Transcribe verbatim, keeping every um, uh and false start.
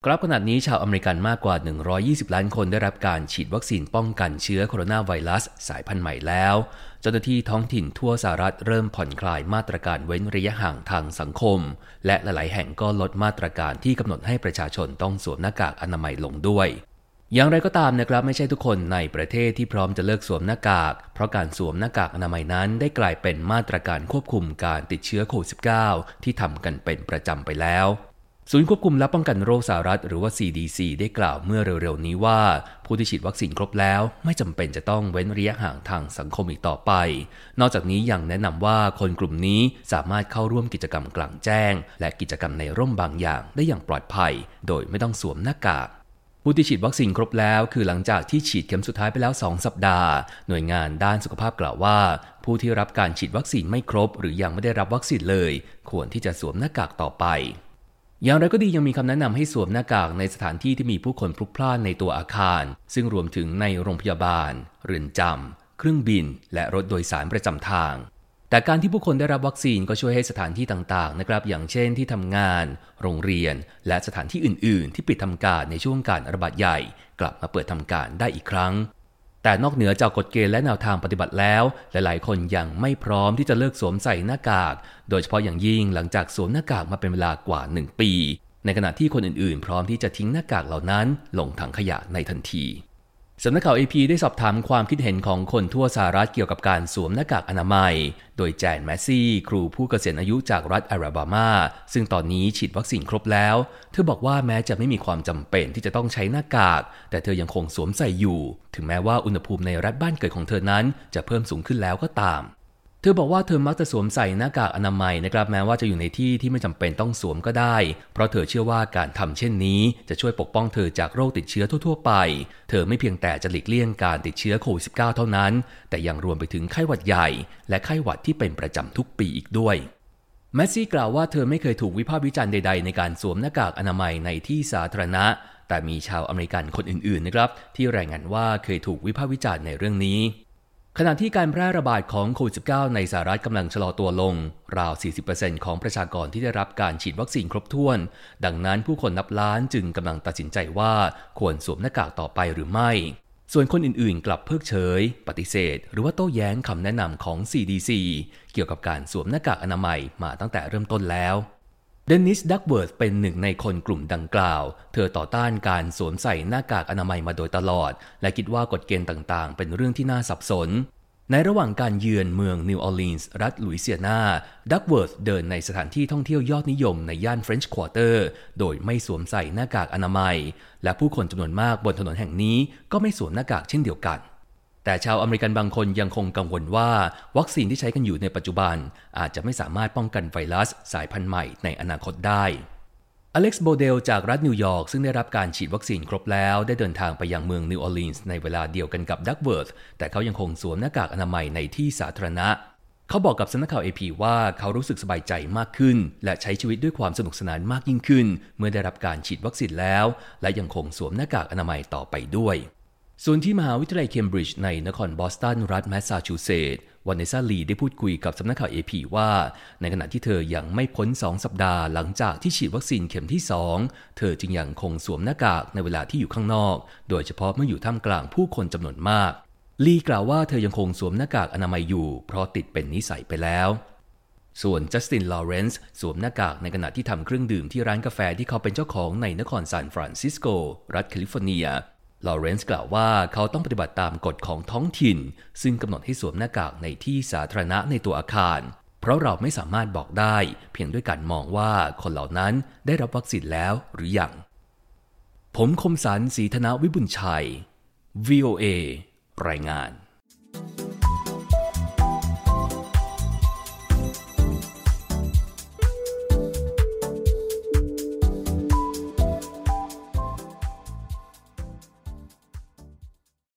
ครับขณะนี้ชาวอเมริกันมากกว่าหนึ่งร้อยยี่สิบล้านคนได้รับการฉีดวัคซีนป้องกันเชื้อโคโรนาไวรัสสายพันธุ์ใหม่แล้วเจ้าหน้าที่ท้องถิ่นทั่วสหรัฐเริ่มผ่อนคลายมาตรการเว้นระยะห่างทางสังคมและหลายๆแห่งก็ลดมาตรการที่กำหนดให้ประชาชนต้องสวมหน้ากากอนามัยลงด้วยอย่างไรก็ตามนะครับไม่ใช่ทุกคนในประเทศที่พร้อมจะเลิกสวมหน้ากากเพราะการสวมหน้ากากอนามัยนั้นได้กลายเป็นมาตรการควบคุมการติดเชื้อโควิด สิบเก้า ที่ทำกันเป็นประจำไปแล้วศูนย์ควบคุมและป้องกันโรคสหรัฐหรือว่า ซี ดี ซี ได้กล่าวเมื่อเร็วๆนี้ว่าผู้ที่ฉีดวัคซีนครบแล้วไม่จำเป็นจะต้องเว้นระยะห่างทางสังคมอีกต่อไปนอกจากนี้ยังแนะนำว่าคนกลุ่มนี้สามารถเข้าร่วมกิจกรรมกลางแจ้งและกิจกรรมในร่มบางอย่างได้อย่างปลอดภัยโดยไม่ต้องสวมหน้ากากผู้ที่ฉีดวัคซีนครบแล้วคือหลังจากที่ฉีดเข็มสุดท้ายไปแล้วสองสัปดาห์หน่วยงานด้านสุขภาพกล่าวว่าผู้ที่รับการฉีดวัคซีนไม่ครบหรือยังไม่ได้รับวัคซีนเลยควรที่จะสวมหน้ากากต่อไปอย่างไรก็ดียังมีคำแนะนำให้สวมหน้ากากในสถานที่ที่มีผู้คนพลุกพล่านในตัวอาคารซึ่งรวมถึงในโรงพยาบาลเรือนจำเครื่องบินและรถโดยสารประจำทางแต่การที่ผู้คนได้รับวัคซีนก็ช่วยให้สถานที่ต่างๆนะครับอย่างเช่นที่ทำงานโรงเรียนและสถานที่อื่นๆที่ปิดทำการในช่วงการระบาดใหญ่กลับมาเปิดทำการได้อีกครั้งแต่นอกเหนือจากกฎเกณฑ์และแนวทางปฏิบัติแล้วหลายๆคนยังไม่พร้อมที่จะเลิกสวมใส่หน้ากากโดยเฉพาะอย่างยิ่งหลังจากสวมหน้ากากมาเป็นเวลากว่าหนึ่งปีในขณะที่คนอื่นๆพร้อมที่จะทิ้งหน้ากากเหล่านั้นลงถังขยะในทันทีสำนักข่าว เอ พี ได้สอบถามความคิดเห็นของคนทั่วสหรัฐเกี่ยวกับการสวมหน้ากากอนามัยโดยแจนแมสซี่ครูผู้เกษียณอายุจากรัฐอลาบามาซึ่งตอนนี้ฉีดวัคซีนครบแล้วเธอบอกว่าแม้จะไม่มีความจำเป็นที่จะต้องใช้หน้ากากแต่เธอยังคงสวมใส่อยู่ถึงแม้ว่าอุณหภูมิในรัฐบ้านเกิดของเธอนั้นจะเพิ่มสูงขึ้นแล้วก็ตามเธอบอกว่าเธอมักจะสวมใส่หน้ากากอนามัยนะครับแม้ว่าจะอยู่ในที่ที่ไม่จำเป็นต้องสวมก็ได้เพราะเธอเชื่อว่าการทำเช่นนี้จะช่วยปกป้องเธอจากโรคติดเชื้อทั่วๆไปเธอไม่เพียงแต่จะหลีกเลี่ยงการติดเชื้อโควิด สิบเก้า เท่านั้นแต่ยังรวมไปถึงไข้หวัดใหญ่และไข้หวัดที่เป็นประจำทุกปีอีกด้วยแมสซี่กล่าวว่าเธอไม่เคยถูกวิพากษ์วิจารณ์ใดๆในการสวมหน้ากากอนามัยในที่สาธารณะแต่มีชาวอเมริกันคนอื่นๆนะครับที่รายงานว่าเคยถูกวิพากษ์วิจารณ์ในเรื่องนี้ขณะที่การแพร่ระบาดของโควิด สิบเก้า ในสหรัฐกำลังชะลอตัวลงราว สี่สิบเปอร์เซ็นต์ ของประชากรที่ได้รับการฉีดวัคซีนครบถ้วนดังนั้นผู้คนนับล้านจึงกำลังตัดสินใจว่าควรสวมหน้ากากต่อไปหรือไม่ส่วนคนอื่นๆกลับเพิกเฉยปฏิเสธหรือว่าโต้แย้งคำแนะนำของ ซี ดี ซี เกี่ยวกับการสวมหน้ากากอนามัยมาตั้งแต่เริ่มต้นแล้วเดนนิส ดักเวิร์ธเป็นหนึ่งในคนกลุ่มดังกล่าวเธอต่อต้านการสวมใส่หน้ากากอนามัยมาโดยตลอดและคิดว่ากฎเกณฑ์ต่างๆเป็นเรื่องที่น่าสับสนในระหว่างการเยือนเมืองนิวออร์ลีนส์รัฐลุยเซียนาดักเวิร์ธเดินในสถานที่ท่องเที่ยวยอดนิยมในย่านเฟรนช์ควอเตอร์โดยไม่สวมใส่หน้ากากอนามัยและผู้คนจำนวนมากบนถนนแห่งนี้ก็ไม่สวมหน้ากากเช่นเดียวกันแต่ชาวอเมริกันบางคนยังคงกังวลว่าวัคซีนที่ใช้กันอยู่ในปัจจุบันอาจจะไม่สามารถป้องกันไวรัสสายพันธุ์ใหม่ในอนาคตได้อเล็กซ์โบเดลจากรัฐนิวยอร์กซึ่งได้รับการฉีดวัคซีนครบแล้วได้เดินทางไปยังเมืองนิวออร์ลีนส์ในเวลาเดียวกันกับดักเวิร์ธแต่เขายังคงสวมหน้ากากอนามัยในที่สาธารณะเขาบอกกับสำนักข่าว เอ พี ว่าเขารู้สึกสบายใจมากขึ้นและใช้ชีวิตด้วยความสนุกสนานมากยิ่งขึ้นเมื่อได้รับการฉีดวัคซีนแล้วและยังคงสวมหน้ากากอนามัยต่อไปด้วยส่วนที่มหาวิทยาลัยเคมบริดจ์ในนครบอสตันรัฐแมสซาชูเซตส์วานเนซาลีได้พูดคุยกับสำนักข่าว เอ พี ว่าในขณะที่เธอยังไม่พ้นสองสัปดาห์หลังจากที่ฉีดวัคซีนเข็มที่สองเธอจึงยังคงสวมหน้ากากในเวลาที่อยู่ข้างนอกโดยเฉพาะเมื่ออยู่ท่ามกลางผู้คนจำนวนมากลีกล่าวว่าเธอยังคงสวมหน้ากากอนามัยอยู่เพราะติดเป็นนิสัยไปแล้วส่วนจัสติน ลอเรนซ์สวมหน้ากากในขณะที่ทำเครื่องดื่มที่ร้านกาแฟที่เขาเป็นเจ้าของในนครซานฟรานซิสโกรัฐแคลิฟอร์เนียลอเรนซ์กล่าวว่าเขาต้องปฏิบัติตามกฎของท้องถิ่นซึ่งกำหนดให้สวมหน้ากากในที่สาธารณะในตัวอาคารเพราะเราไม่สามารถบอกได้เพียงด้วยการมองว่าคนเหล่านั้นได้รับวัคซีนแล้วหรือยังผมคมสันต์ ศรีธนวิบุญชัย วี โอ เอ รายงาน